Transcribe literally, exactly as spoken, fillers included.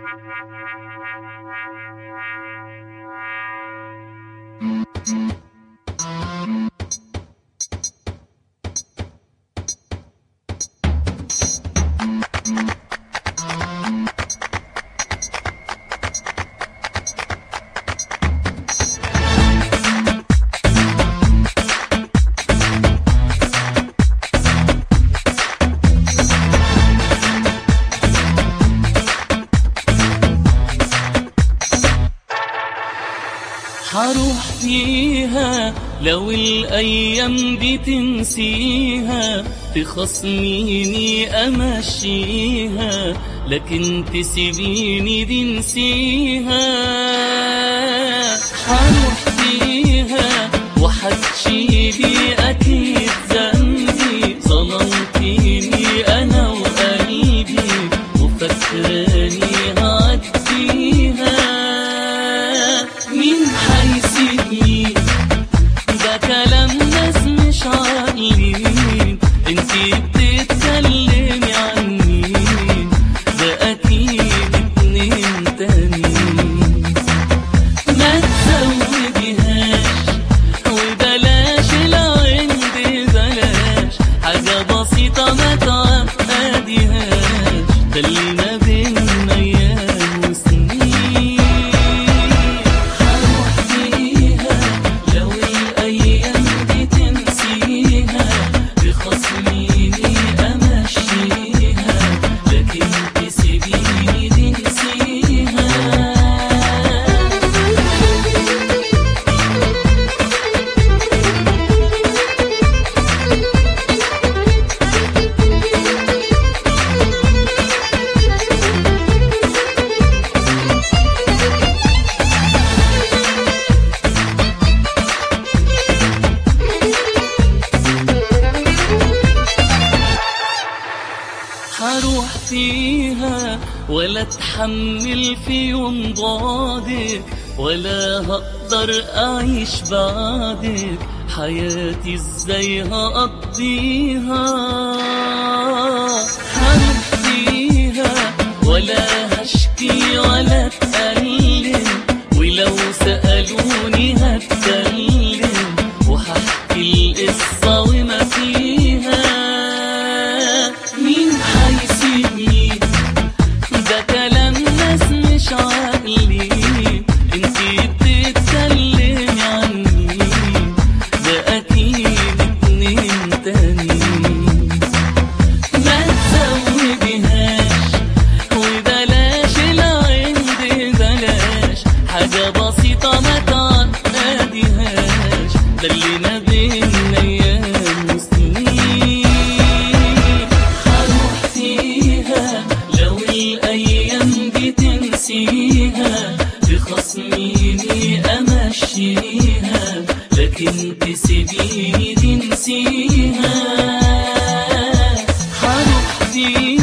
هروح فيها لو الأيام دي تنسيها، تخصميني أمشيها، لكن تسيبيني دي نسيها. هروح فيها وحتشيلي أكيد ذنبي، ظلمتيني أنا وقلبي وفكراني هعديها. مين حيسيبني؟ ده كلام ناس مش عاقلين، انتي بتتكلمي عن مين؟ ده اكيد اتنين تانيين. ما تزوديهاش وبلاش العند، بلاش حاجة بسيطة ما تعقديهاش، ده اللي ما بينا ايام وسنين. هروح فيها ولا اتحمل في يوم بعدك، ولا هقدر اعيش بعدك، حياتي ازاي هقضيها؟ هروح فيها ولا هشكي ولا اتألم، ولو سألوني هتكلم وهحكي القصة وما فيها. مين حيسيبني؟ ده كلام ناس مش عاقلين، انتي بتتكلمي عن مين؟ ده اكيد اتنين تانيين. ما تزوديهاش وبلاش العند، بلاش حاجة بسيطة ما تعقديهاش، ده اللي ما بينا ايام وسنين. هروح فيها لو الأيام دي تنسيها، تخصميني أمشيها، لكن تسيبيني دي نسيها. هروح فيها